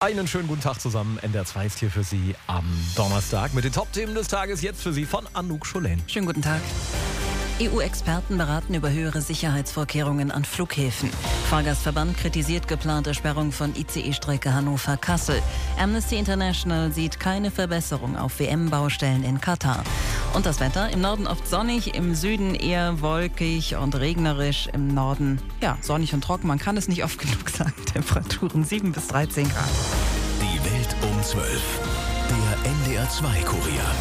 Einen schönen guten Tag zusammen. NDR 2 ist hier für Sie am Donnerstag mit den Top-Themen des Tages. Jetzt für Sie von Anouk Scholen. Schönen guten Tag. EU-Experten beraten über höhere Sicherheitsvorkehrungen an Flughäfen. Fahrgastverband kritisiert geplante Sperrung von ICE-Strecke Hannover-Kassel. Amnesty International sieht keine Verbesserung auf WM-Baustellen in Katar. Und das Wetter: im Norden oft sonnig, im Süden eher wolkig und regnerisch. Im Norden, sonnig und trocken. Man kann es nicht oft genug sagen. Temperaturen 7 bis 13 Grad. Die Welt um 12. Der NDR 2 Kurier.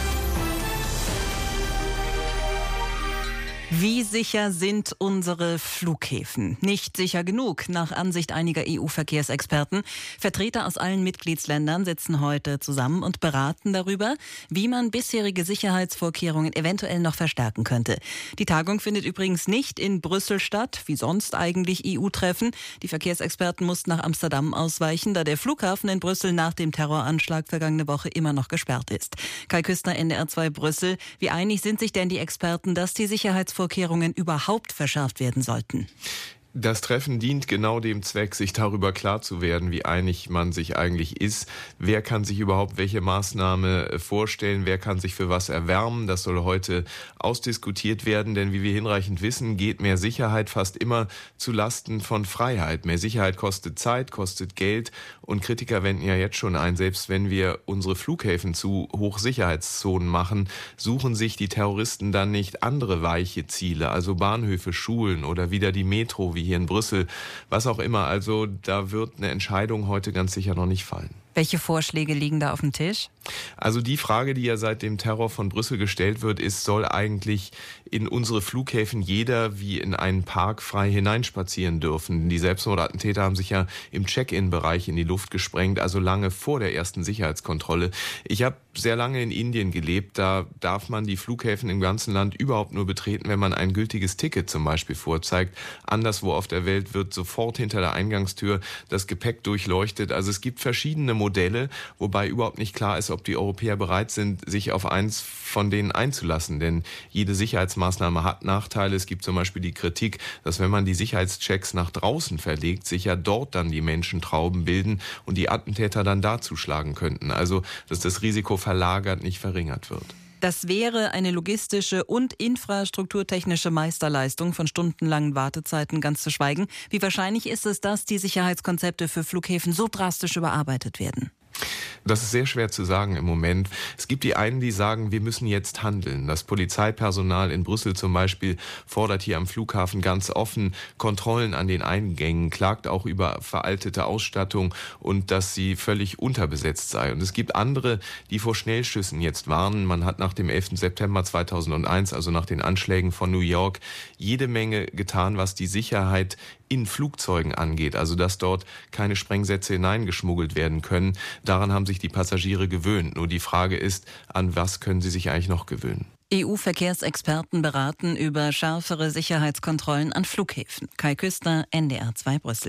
Wie sicher sind unsere Flughäfen? Nicht sicher genug, nach Ansicht einiger EU-Verkehrsexperten. Vertreter aus allen Mitgliedsländern sitzen heute zusammen und beraten darüber, wie man bisherige Sicherheitsvorkehrungen eventuell noch verstärken könnte. Die Tagung findet übrigens nicht in Brüssel statt, wie sonst eigentlich EU-Treffen. Die Verkehrsexperten mussten nach Amsterdam ausweichen, da der Flughafen in Brüssel nach dem Terroranschlag vergangene Woche immer noch gesperrt ist. Kai Küstner, NDR 2 Brüssel. Wie einig sind sich denn die Experten, dass die Sicherheitsvorkehrungen überhaupt verschärft werden sollten? Das Treffen dient genau dem Zweck, sich darüber klar zu werden, wie einig man sich eigentlich ist. Wer kann sich überhaupt welche Maßnahme vorstellen? Wer kann sich für was erwärmen? Das soll heute ausdiskutiert werden, denn wie wir hinreichend wissen, geht mehr Sicherheit fast immer zu Lasten von Freiheit. Mehr Sicherheit kostet Zeit, kostet Geld, und Kritiker wenden ja jetzt schon ein, selbst wenn wir unsere Flughäfen zu Hochsicherheitszonen machen, suchen sich die Terroristen dann nicht andere weiche Ziele, also Bahnhöfe, Schulen oder wieder die Metro wie hier in Brüssel, was auch immer. Also da wird eine Entscheidung heute ganz sicher noch nicht fallen. Welche Vorschläge liegen da auf dem Tisch? Also die Frage, die ja seit dem Terror von Brüssel gestellt wird, ist, soll eigentlich in unsere Flughäfen jeder wie in einen Park frei hineinspazieren dürfen? Die Selbstmordattentäter haben sich ja im Check-in-Bereich in die Luft gesprengt, also lange vor der ersten Sicherheitskontrolle. Ich habe sehr lange in Indien gelebt. Da darf man die Flughäfen im ganzen Land überhaupt nur betreten, wenn man ein gültiges Ticket zum Beispiel vorzeigt. Anderswo auf der Welt wird sofort hinter der Eingangstür das Gepäck durchleuchtet. Also es gibt verschiedene Modelle, wobei überhaupt nicht klar ist, ob die Europäer bereit sind, sich auf eins von denen einzulassen. Denn jede Sicherheitsmaßnahme hat Nachteile. Es gibt zum Beispiel die Kritik, dass wenn man die Sicherheitschecks nach draußen verlegt, sich ja dort dann die Menschentrauben bilden und die Attentäter dann da zuschlagen könnten. Also, dass das Risiko verlagert, nicht verringert wird. Das wäre eine logistische und infrastrukturtechnische Meisterleistung, von stundenlangen Wartezeiten ganz zu schweigen. Wie wahrscheinlich ist es, dass die Sicherheitskonzepte für Flughäfen so drastisch überarbeitet werden? Das ist sehr schwer zu sagen im Moment. Es gibt die einen, die sagen, wir müssen jetzt handeln. Das Polizeipersonal in Brüssel zum Beispiel fordert hier am Flughafen ganz offen Kontrollen an den Eingängen, klagt auch über veraltete Ausstattung und dass sie völlig unterbesetzt sei. Und es gibt andere, die vor Schnellschüssen jetzt warnen. Man hat nach dem 11. September 2001, also nach den Anschlägen von New York, jede Menge getan, was die Sicherheit in Flugzeugen angeht, also dass dort keine Sprengsätze hineingeschmuggelt werden können. Daran haben sich die Passagiere gewöhnt. Nur die Frage ist, an was können sie sich eigentlich noch gewöhnen? EU-Verkehrsexperten beraten über schärfere Sicherheitskontrollen an Flughäfen. Kai Küstner, NDR 2 Brüssel.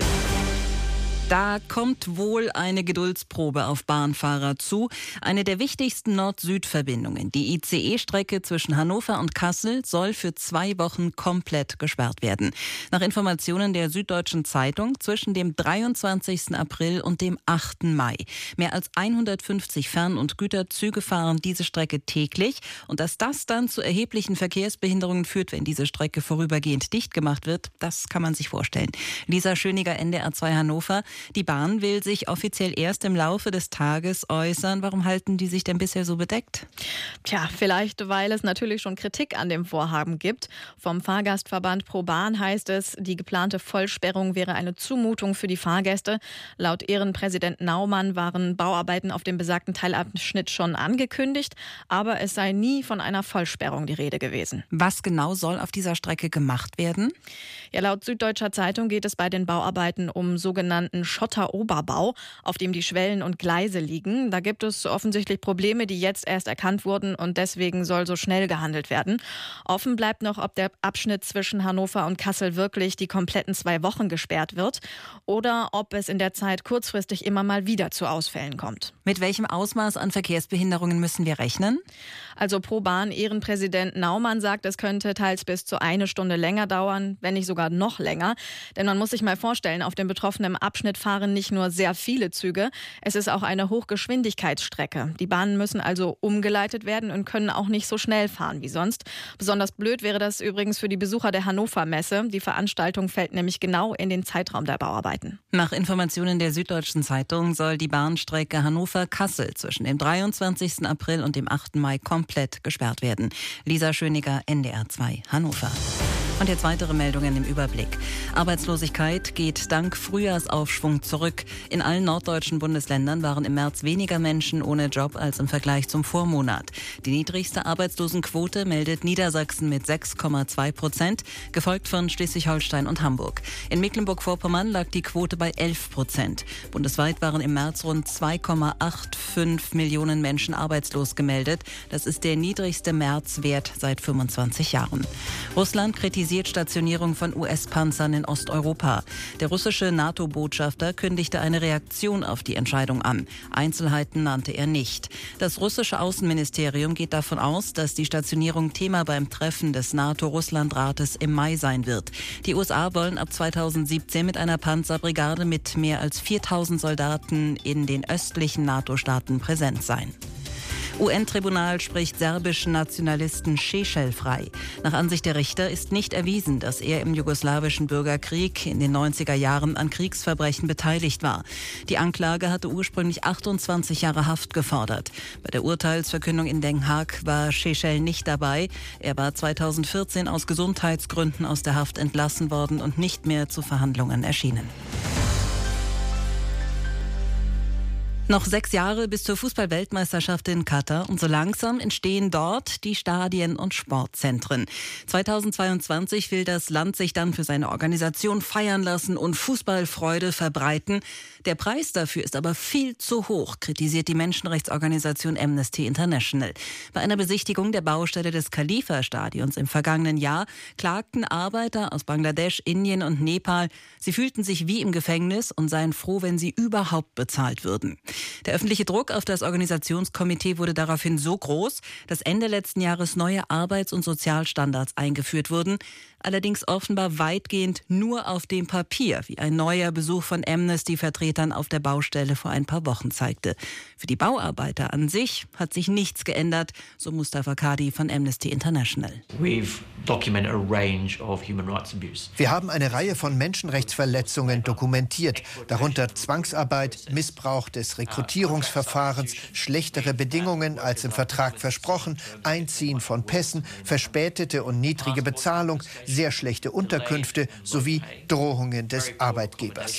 Da kommt wohl eine Geduldsprobe auf Bahnfahrer zu. Eine der wichtigsten Nord-Süd-Verbindungen, die ICE-Strecke zwischen Hannover und Kassel, soll für 2 Wochen komplett gesperrt werden. Nach Informationen der Süddeutschen Zeitung zwischen dem 23. April und dem 8. Mai. Mehr als 150 Fern- und Güterzüge fahren diese Strecke täglich. Und dass das dann zu erheblichen Verkehrsbehinderungen führt, wenn diese Strecke vorübergehend dicht gemacht wird, das kann man sich vorstellen. Lisa Schöniger, NDR 2 Hannover. Die Bahn will sich offiziell erst im Laufe des Tages äußern. Warum halten die sich denn bisher so bedeckt? Tja, vielleicht, weil es natürlich schon Kritik an dem Vorhaben gibt. Vom Fahrgastverband ProBahn heißt es, die geplante Vollsperrung wäre eine Zumutung für die Fahrgäste. Laut Ehrenpräsident Naumann waren Bauarbeiten auf dem besagten Teilabschnitt schon angekündigt, aber es sei nie von einer Vollsperrung die Rede gewesen. Was genau soll auf dieser Strecke gemacht werden? Ja, laut Süddeutscher Zeitung geht es bei den Bauarbeiten um sogenannten Schotteroberbau, auf dem die Schwellen und Gleise liegen. Da gibt es offensichtlich Probleme, die jetzt erst erkannt wurden, und deswegen soll so schnell gehandelt werden. Offen bleibt noch, ob der Abschnitt zwischen Hannover und Kassel wirklich die kompletten 2 Wochen gesperrt wird oder ob es in der Zeit kurzfristig immer mal wieder zu Ausfällen kommt. Mit welchem Ausmaß an Verkehrsbehinderungen müssen wir rechnen? Also ProBahn-Ehrenpräsident Naumann sagt, es könnte teils bis zu 1 Stunde länger dauern, wenn nicht sogar noch länger. Denn man muss sich mal vorstellen, auf dem betroffenen Abschnitt Derzeit fahren nicht nur sehr viele Züge, es ist auch eine Hochgeschwindigkeitsstrecke. Die Bahnen müssen also umgeleitet werden und können auch nicht so schnell fahren wie sonst. Besonders blöd wäre das übrigens für die Besucher der Hannover Messe. Die Veranstaltung fällt nämlich genau in den Zeitraum der Bauarbeiten. Nach Informationen der Süddeutschen Zeitung soll die Bahnstrecke Hannover-Kassel zwischen dem 23. April und dem 8. Mai komplett gesperrt werden. Lisa Schöniger, NDR 2, Hannover. Und jetzt weitere Meldungen im Überblick. Arbeitslosigkeit geht dank Frühjahrsaufschwung zurück. In allen norddeutschen Bundesländern waren im März weniger Menschen ohne Job als im Vergleich zum Vormonat. Die niedrigste Arbeitslosenquote meldet Niedersachsen mit 6,2%, gefolgt von Schleswig-Holstein und Hamburg. In Mecklenburg-Vorpommern lag die Quote bei 11%. Bundesweit waren im März rund 2,85 Millionen Menschen arbeitslos gemeldet. Das ist der niedrigste Märzwert seit 25 Jahren. Russland kritisiert Stationierung von US-Panzern in Osteuropa. Der russische NATO-Botschafter kündigte eine Reaktion auf die Entscheidung an. Einzelheiten nannte er nicht. Das russische Außenministerium geht davon aus, dass die Stationierung Thema beim Treffen des NATO-Russland-Rates im Mai sein wird. Die USA wollen ab 2017 mit einer Panzerbrigade mit mehr als 4.000 Soldaten in den östlichen NATO-Staaten präsent sein. UN-Tribunal spricht serbischen Nationalisten Šešelj frei. Nach Ansicht der Richter ist nicht erwiesen, dass er im jugoslawischen Bürgerkrieg in den 90er Jahren an Kriegsverbrechen beteiligt war. Die Anklage hatte ursprünglich 28 Jahre Haft gefordert. Bei der Urteilsverkündung in Den Haag war Šešelj nicht dabei. Er war 2014 aus Gesundheitsgründen aus der Haft entlassen worden und nicht mehr zu Verhandlungen erschienen. Noch 6 Jahre bis zur Fußball-Weltmeisterschaft in Katar und so langsam entstehen dort die Stadien und Sportzentren. 2022 will das Land sich dann für seine Organisation feiern lassen und Fußballfreude verbreiten. Der Preis dafür ist aber viel zu hoch, kritisiert die Menschenrechtsorganisation Amnesty International. Bei einer Besichtigung der Baustelle des Khalifa-Stadions im vergangenen Jahr klagten Arbeiter aus Bangladesch, Indien und Nepal. Sie fühlten sich wie im Gefängnis und seien froh, wenn sie überhaupt bezahlt würden. Der öffentliche Druck auf das Organisationskomitee wurde daraufhin so groß, dass Ende letzten Jahres neue Arbeits- und Sozialstandards eingeführt wurden. Allerdings offenbar weitgehend nur auf dem Papier, wie ein neuer Besuch von Amnesty-Vertretern auf der Baustelle vor ein paar Wochen zeigte. Für die Bauarbeiter an sich hat sich nichts geändert, so Mustafa Kadi von Amnesty International. Wir haben eine Reihe von Menschenrechtsverletzungen dokumentiert, darunter Zwangsarbeit, Missbrauch des Rekrutierungsverfahrens, schlechtere Bedingungen als im Vertrag versprochen, Einziehen von Pässen, verspätete und niedrige Bezahlung, sehr schlechte Unterkünfte sowie Drohungen des Arbeitgebers.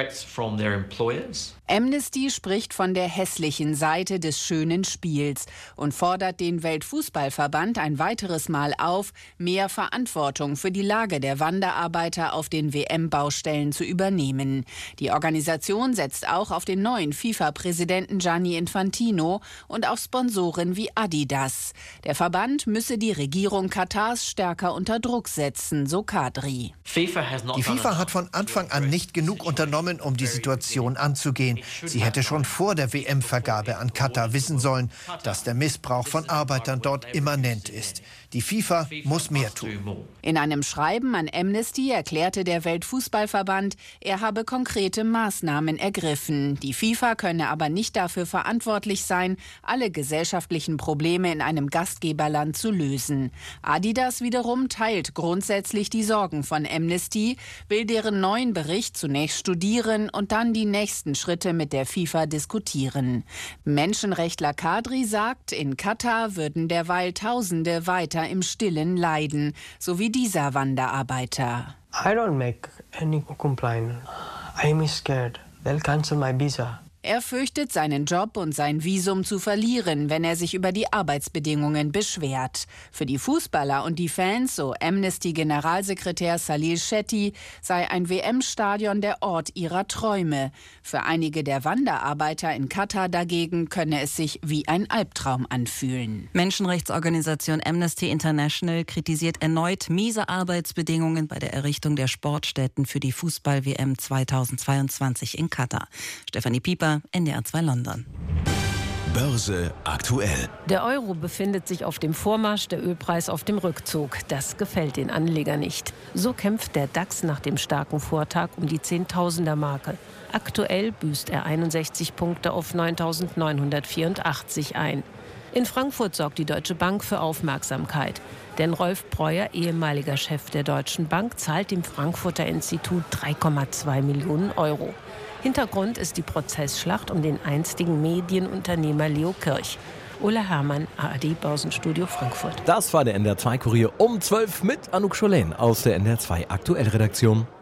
Amnesty spricht von der hässlichen Seite des schönen Spiels und fordert den Weltfußballverband ein weiteres Mal auf, mehr Verantwortung für die Lage der Wanderarbeiter auf den WM-Baustellen zu übernehmen. Die Organisation setzt auch auf den neuen FIFA-Präsidenten Gianni Infantino und auf Sponsoren wie Adidas. Der Verband müsse die Regierung Katars stärker unter Druck setzen, so Kadri. Die FIFA hat von Anfang an nicht genug unternommen, um die Situation anzugehen. Sie hätte schon vor der WM-Vergabe an Katar wissen sollen, dass der Missbrauch von Arbeitern dort immanent ist. Die FIFA muss mehr tun. In einem Schreiben an Amnesty erklärte der Weltfußballverband, er habe konkrete Maßnahmen ergriffen. Die FIFA könne aber nicht dafür verantwortlich sein, alle gesellschaftlichen Probleme in einem Gastgeberland zu lösen. Adidas wiederum teilt grundsätzlich die Sorgen von Amnesty, will deren neuen Bericht zunächst studieren und dann die nächsten Schritte mit der FIFA diskutieren. Menschenrechtler Kadri sagt, in Katar würden derweil Tausende weiter im Stillen leiden, so wie dieser Wanderarbeiter. I don't make any complaint. I'm scared. They'll cancel my visa. Er fürchtet, seinen Job und sein Visum zu verlieren, wenn er sich über die Arbeitsbedingungen beschwert. Für die Fußballer und die Fans, so Amnesty-Generalsekretär Salil Shetty, sei ein WM-Stadion der Ort ihrer Träume. Für einige der Wanderarbeiter in Katar dagegen könne es sich wie ein Albtraum anfühlen. Menschenrechtsorganisation Amnesty International kritisiert erneut miese Arbeitsbedingungen bei der Errichtung der Sportstätten für die Fußball-WM 2022 in Katar. Stefanie Pieper, NDR 2 London. Börse aktuell. Der Euro befindet sich auf dem Vormarsch, der Ölpreis auf dem Rückzug. Das gefällt den Anlegern nicht. So kämpft der DAX nach dem starken Vortag um die Zehntausender-Marke. Aktuell büßt er 61 Punkte auf 9.984 ein. In Frankfurt sorgt die Deutsche Bank für Aufmerksamkeit. Denn Rolf Breuer, ehemaliger Chef der Deutschen Bank, zahlt dem Frankfurter Institut 3,2 Millionen Euro. Hintergrund ist die Prozessschlacht um den einstigen Medienunternehmer Leo Kirch. Ulla Herrmann, ARD Börsenstudio Frankfurt. Das war der NDR 2 Kurier um 12 mit Anouk Scholen aus der NDR 2 Aktuell Redaktion.